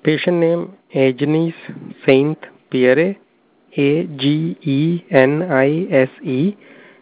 Patient name Agnes Saint Pierre, Agenise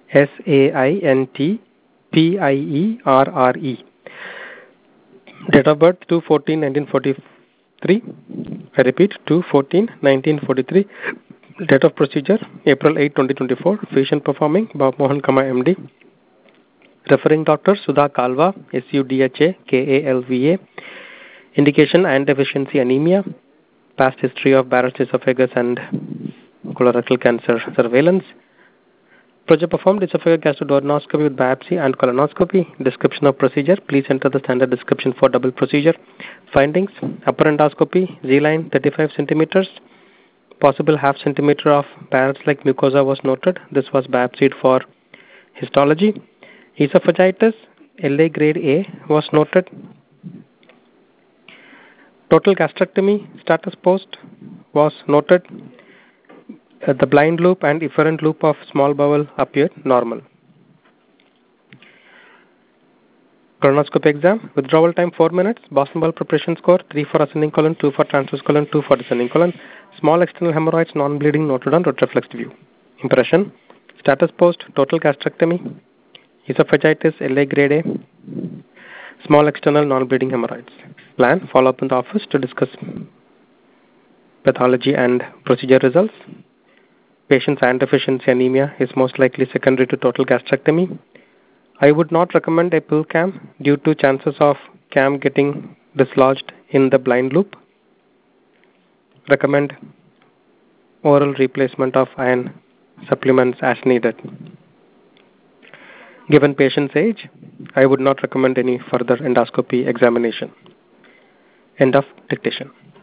Saint Pierre. Date of birth 2/14/1943. I repeat 2/14/1943. Date of procedure April 8, 2024. Patient performing Bob Mohan Kama MD. Referring doctor Sudha Kalva, SUDHA KALVA. Indication iron deficiency anemia. Past history of Barrett's esophagus and colorectal cancer surveillance. Project performed esophageal gastroduodenoscopy with biopsy and colonoscopy. Description of procedure. Please enter the standard description for double procedure. Findings. Upper endoscopy. Z-line 35 centimeters. Possible half centimeter of Barrett's-like mucosa was noted. This was biopsied for histology. Esophagitis, LA grade A was noted. Total gastrectomy status post was noted. The blind loop and efferent loop of small bowel appeared normal. Colonoscopy exam. Withdrawal time 4 minutes. Boston bowel preparation score 3 for ascending colon, 2 for transverse colon, 2 for descending colon. Small external hemorrhoids, non-bleeding, noted on retroflexed view. Impression. Status post. Total gastrectomy. Esophagitis, LA grade A. Small external non-bleeding hemorrhoids. Plan. Follow up in the office to discuss pathology and procedure results. Patient's iron deficiency anemia is most likely secondary to total gastrectomy. I would not recommend a pill cam due to chances of cam getting dislodged in the blind loop. Recommend oral replacement of iron supplements as needed. Given patient's age, I would not recommend any further endoscopy examination. End of dictation.